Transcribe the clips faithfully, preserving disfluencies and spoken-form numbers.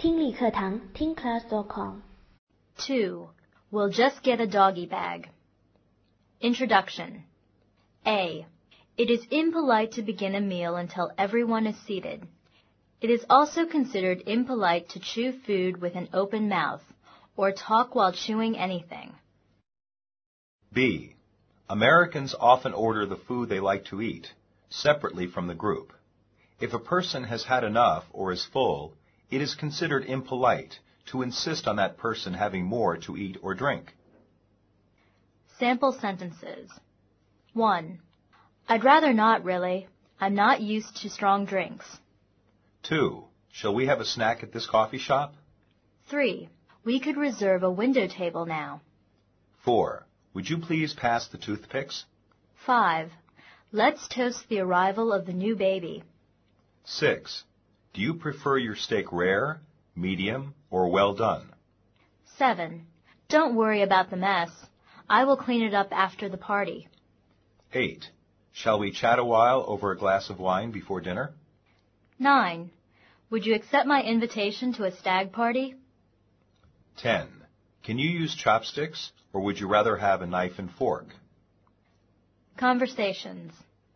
听力课堂听 class dot com. Two. We'll just get a doggy bag. Introduction. A. It is impolite to begin a meal until everyone is seated. It is also considered impolite to chew food with an open mouth or talk while chewing anything. B. Americans often order the food they like to eat separately from the group. If a person has had enough or is full, it is considered impolite to insist on that person having more to eat or drink. Sample sentences. One. I'd rather not, really. I'm not used to strong drinks. Two. Shall we have a snack at this coffee shop? Three. We could reserve a window table now. Four. Would you please pass the toothpicks? Five. Let's toast the arrival of the new baby. Six. Do you prefer your steak rare, medium, or well done? Seven. Don't worry about the mess. I will clean it up after the party. Eight. Shall we chat a while over a glass of wine before dinner? Nine. Would you accept my invitation to a stag party? Ten. Can you use chopsticks, or would you rather have a knife and fork? Conversations.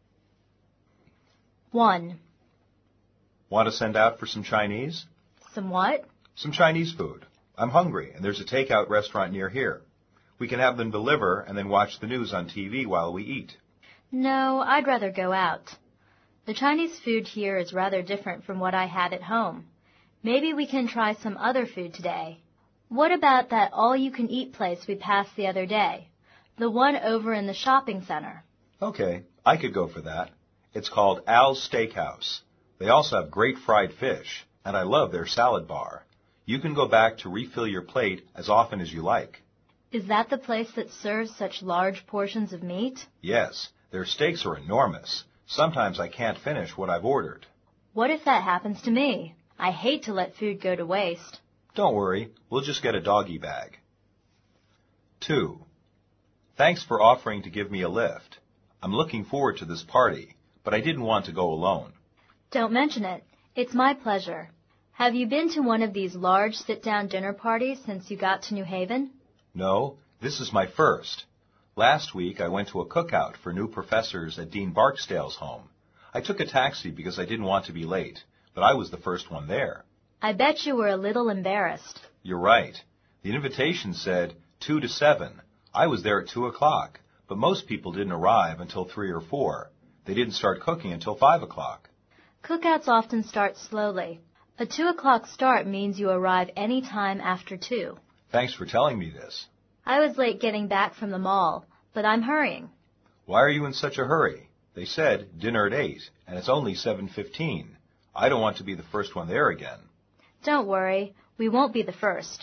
One. Want to send out for some Chinese? Some what? Some Chinese food. I'm hungry, and there's a takeout restaurant near here. We can have them deliver and then watch the news on T V while we eat. No, I'd rather go out. The Chinese food here is rather different from what I had at home. Maybe we can try some other food today. What about that all-you-can-eat place we passed the other day? The one over in the shopping center. Okay, I could go for that. It's called Al's Steakhouse. They also have great fried fish, and I love their salad bar. You can go back to refill your plate as often as you like. Is that the place that serves such large portions of meat? Yes, their steaks are enormous. Sometimes I can't finish what I've ordered. What if that happens to me? I hate to let food go to waste. Don't worry, we'll just get a doggy bag. Two. Thanks for offering to give me a lift. I'm looking forward to this party, but I didn't want to go alone. Don't mention it. It's my pleasure. Have you been to one of these large sit-down dinner parties since you got to New Haven? No, this is my first. Last week I went to a cookout for new professors at Dean Barksdale's home. I took a taxi because I didn't want to be late, but I was the first one there. I bet you were a little embarrassed. You're right. The invitation said two to seven. I was there at two o'clock, but most people didn't arrive until three or four. They didn't start cooking until five o'clock. Cookouts often start slowly. A two o'clock start means you arrive any time after two. Thanks for telling me this. I was late getting back from the mall, but I'm hurrying. Why are you in such a hurry? They said dinner at eight, and it's only seven fifteen. I don't want to be the first one there again. Don't worry, we won't be the first.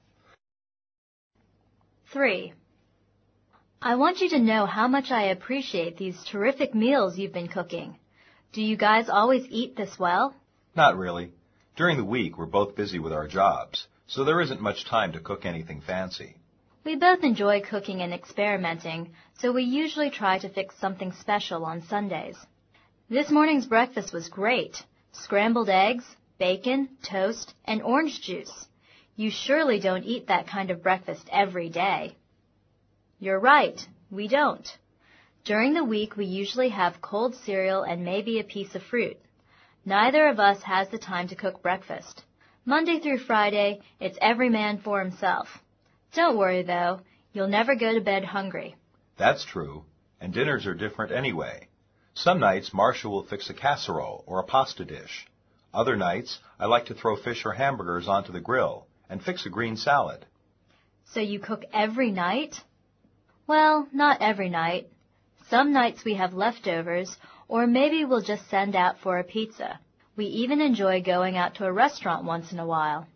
Three. I want you to know how much I appreciate these terrific meals you've been cooking. Do you guys always eat this well? Not really. During the week, we're both busy with our jobs, so there isn't much time to cook anything fancy. We both enjoy cooking and experimenting, so we usually try to fix something special on Sundays. This morning's breakfast was great. Scrambled eggs, bacon, toast, and orange juice. You surely don't eat that kind of breakfast every day. You're right, we don't. During the week, we usually have cold cereal and maybe a piece of fruit. Neither of us has the time to cook breakfast. Monday through Friday, it's every man for himself. Don't worry, though. You'll never go to bed hungry. That's true, and dinners are different anyway. Some nights, Marcia will fix a casserole or a pasta dish. Other nights, I like to throw fish or hamburgers onto the grill and fix a green salad. So you cook every night? Well, not every night. Some nights we have leftovers, or maybe we'll just send out for a pizza. We even enjoy going out to a restaurant once in a while.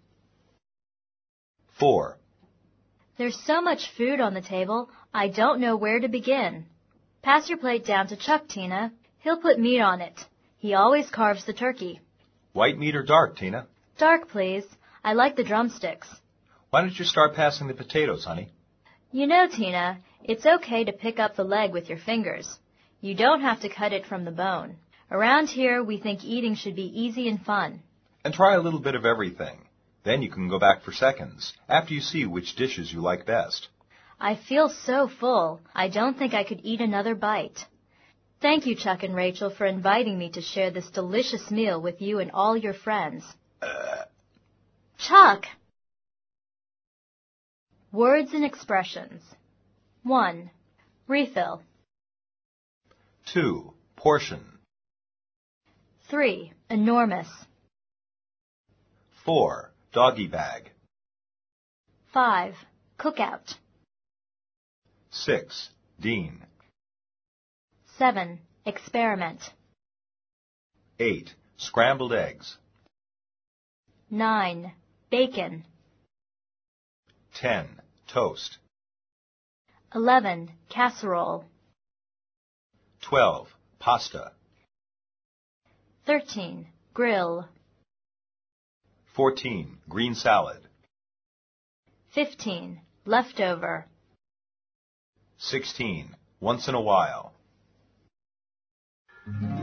Four. There's so much food on the table, I don't know where to begin. Pass your plate down to Chuck, Tina. He'll put meat on it. He always carves the turkey. White meat or dark, Tina? Dark, please. I like the drumsticks. Why don't you start passing the potatoes, honey? You know, Tina, it's okay to pick up the leg with your fingers. You don't have to cut it from the bone. Around here, we think eating should be easy and fun. And try a little bit of everything. Then you can go back for seconds, after you see which dishes you like best. I feel so full, I don't think I could eat another bite. Thank you, Chuck and Rachel, for inviting me to share this delicious meal with you and all your friends. Uh. Chuck! Words and expressions. one. Refill. two. Portion. three. Enormous. four. Doggy bag. five. Cookout. six. Dean. seven. Experiment. eight. Scrambled eggs. nine. Bacon. ten. Toast. eleven. Casserole. twelve. Pasta. thirteen. Grill. fourteen. Green salad. fifteen. Leftover. sixteen. Once in a while.